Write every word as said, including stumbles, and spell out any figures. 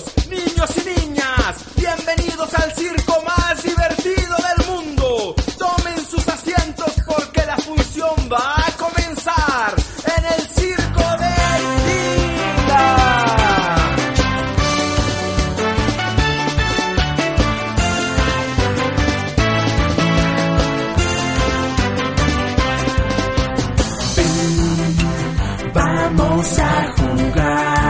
caballeros, niños y niñas, bienvenidos al circo más divertido del mundo. Tomen sus asientos porque la función va a comenzar en el circo de Tila. Vamos a jugar.